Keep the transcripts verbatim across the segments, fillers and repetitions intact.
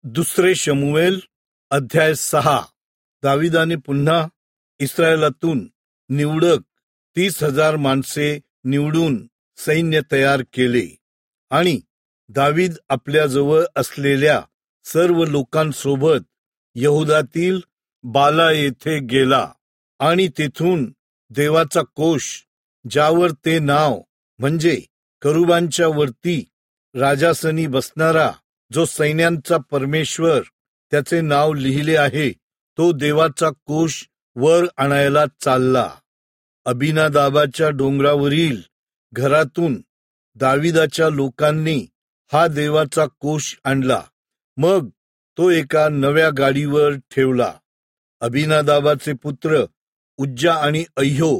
दुसरे शमूएल अध्याय सहा. दाविदाने पुन्हा इस्रायलातून निवडक तीस हजार माणसे निवडून सैन्य तयार केले आणि दावीद आपल्याजवळ असलेल्या सर्व लोकांसोबत यहुदातील बाला येथे गेला आणि तेथून देवाचा कोश, ज्यावर ते नाव म्हणजे करुबांच्या वरती राजासनी बसणारा, जो सैन्यांचा परमेश्वर त्याचे नाव लिहिले आहे, तो देवाचा कोश वर आणायला चालला. अबिनादाबाच्या डोंगरावरील घरातून दाविदाच्या लोकांनी हा देवाचा कोश आणला. मग तो एका नव्या गाडीवर ठेवला. अबिनादाबाचे पुत्र उज्जा आणि अय्यो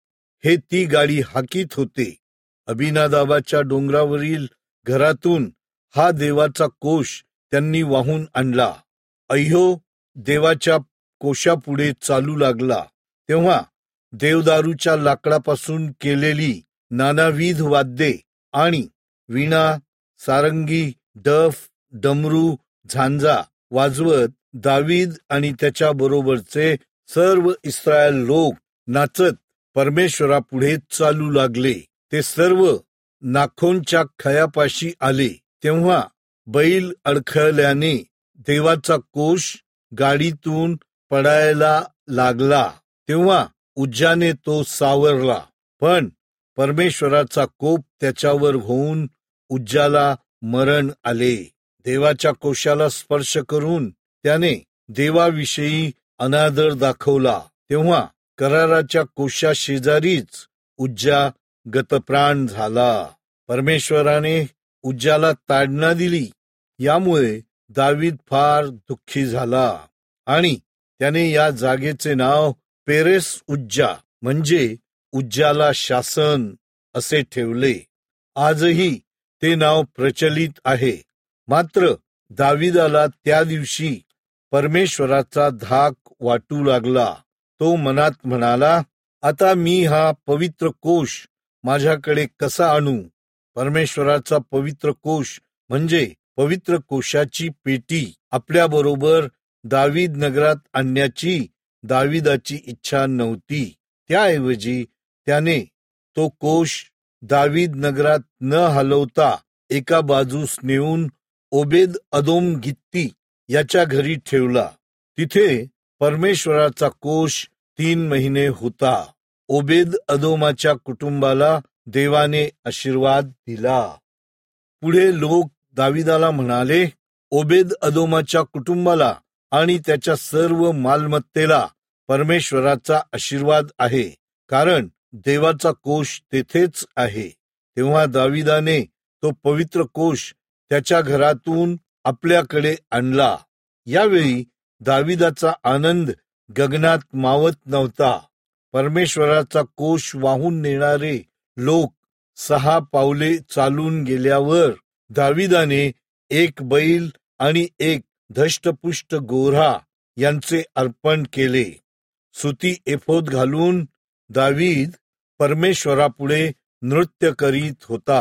हे ती गाडी हाकीत होते. अबिनादाबाच्या डोंगरावरील घरातून हा देवाचा कोश त्यांनी वाहून आणला. अय्यो देवाच्या कोशापुढे चालू लागला, तेव्हा देवदारूच्या लाकडापासून केलेली नानाविध वाद्ये आणि वीणा, सारंगी, डफ, डमरू, झांजा वाजवत दावीद आणि त्याच्या बरोबरचे सर्व इस्रायल लोक नाचत परमेश्वरापुढे चालू लागले. ते सर्व नाखोनच्या खयापाशी आले, तेव्हा बैल अडखळल्याने देवाचा कोश गाडीतून पडायला लागला. तेव्हा उज्जाने तो सावरला, पण परमेश्वराचा कोप त्याच्यावर होऊन उज्जाला मरण आले. देवाच्या कोशाला स्पर्श करून त्याने देवाविषयी अनादर दाखवला, तेव्हा कराराच्या कोशा शेजारीच उज्जा गतप्राण झाला. परमेश्वराने उज्जाला ताडना दिली, यामुळे दावीद फार दुःखी झाला आणि त्याने या जागेचे नाव पेरेस उज्जा म्हणजे उज्जाला शासन असे ठेवले. आजही ते नाव प्रचलित आहे. मात्र दाविदाला त्या दिवशी परमेश्वराचा धाक वाटू लागला. तो मनात म्हणाला, आता मी हा पवित्र कोश माझ्याकडे कसा आणू? परमेश्वराचा पवित्र कोश म्हणजे पवित्र कोशाची पेटी आपल्याबरोबर दावीद नगरात आणण्याची दाविदाची इच्छा नव्हती. त्याऐवजी त्याने तो कोश दावीद नगरात न हलवता एका बाजूस नेऊन ओबेद अदोम गित्ती याच्या घरी ठेवला. तिथे परमेश्वराचा कोश तीन महिने होता. ओबेद अदोमाच्या कुटुंबाला देवाने आशीर्वाद दिला. पुढे लोक दाविदाला म्हणाले, ओबेद अदोमाच्या कुटुंबाला आणि त्याच्या सर्व मालमत्तेला परमेश्वराचा आशीर्वाद आहे, कारण देवाचा कोश तेथेच आहे. तेव्हा दाविदाने तो पवित्र कोश त्याच्या घरातून आपल्याकडे आणला. यावेळी दाविदाचा आनंद गगनात मावत नव्हता. परमेश्वराचा कोश वाहून नेणारे लोक सहा पावले चालून गेल्यावर दाविदाने एक बैल आणि एक धष्टपुष्ट गोरा यांचे अर्पण केले. सुती एफोद घालून दावीद परमेश्वरापुढे नृत्य करीत होता.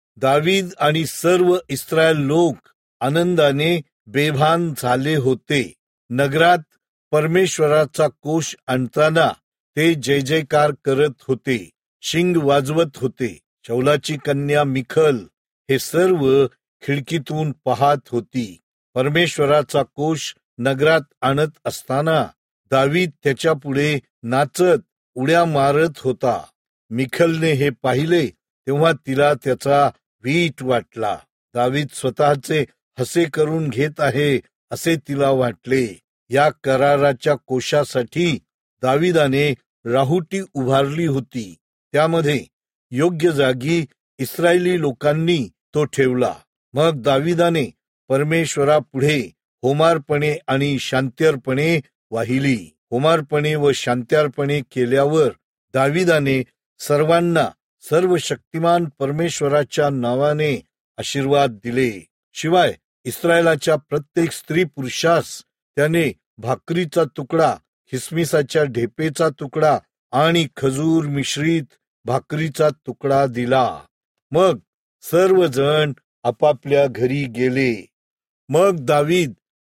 दावीद आणि सर्व इस्रायल लोक आनंदाने बेभान झाले होते. नगरात परमेश्वराचा कोश आणताना ते जय जयकार करत होते, शिंग वाजवत होते. शौलाची कन्या मिखल हे सर्व खिडकीतून पाहत होती. परमेश्वराचा कोश नगरात आणत असताना दावीद त्याच्या पुढे नाचत उड्या मारत होता. मिखलने हे पाहिले, तेव्हा तिला त्याचा वीट वाटला. दावीद स्वतःचे हसे करून घेत आहे असे तिला वाटले. या कराराच्या कोशासाठी दाविदाने राहुटी उभारली होती. त्यामध्ये योग्य जागी इस्रायली लोकांनी तो ठेवला. मग दाविदाने परमेश्वरापुढे होमार्पणे आणि शांत्यर्पणे वाहिली. होमार्पणे व शांत्यार्पणे केल्यावर दाविदाने सर्वांना सर्व शक्तिमान परमेश्वराच्या नावाने आशीर्वाद दिले. शिवाय इस्रायलाच्या प्रत्येक स्त्री पुरुषास त्याने भाकरीचा तुकडा, खिसमिसाच्या ढेपेचा तुकडा आणि खजूर मिश्रित भाकरीचा तुकडा दिला. मग सर्वजण आपापल्या घरी गेले. मग दावीद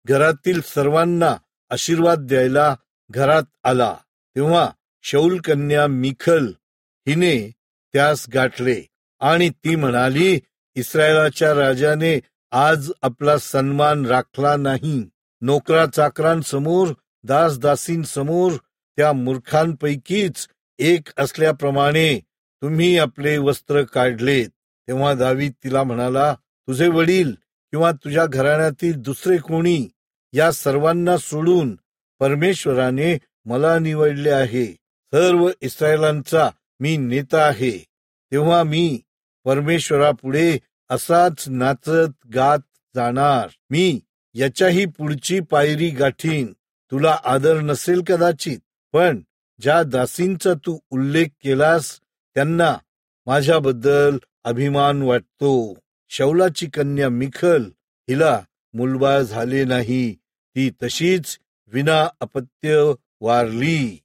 घरातील सर्वांना आशीर्वाद द्यायला घरात आला, तेव्हा शौल कन्या मिखल हिने त्यास गाठले आणि ती म्हणाली, इस्रायलाच्या राजाने आज आपला सन्मान राखला नाही. नोकरा चाकरांसमोर, दास दासींसमोर त्या मूर्खांपैकीच एक असल्याप्रमाणे तुम्ही आपले वस्त्र काढलेत. तेव्हा दावीद तिला म्हणाला, तुझे वडील किंवा तुझ्या घराण्यातील दुसरे कोणी, या सर्वांना सोडून परमेश्वराने मला निवडले आहे. सर्व इस्रायलांचा मी नेता आहे. तेव्हा मी परमेश्वरापुढे असाच नाचत गात जाणार. मी याच्याही पुढची पायरी गाठीन. तुला आदर नसेल कदाचित, पण ज्या दासींचा तू उल्लेख केलास त्यांना माझ्याबद्दल अभिमान वाटतो. शौलाची कन्या मिखल, हिला मुलबाळ झाले नाही, ती तशीच विना अपत्य वारली.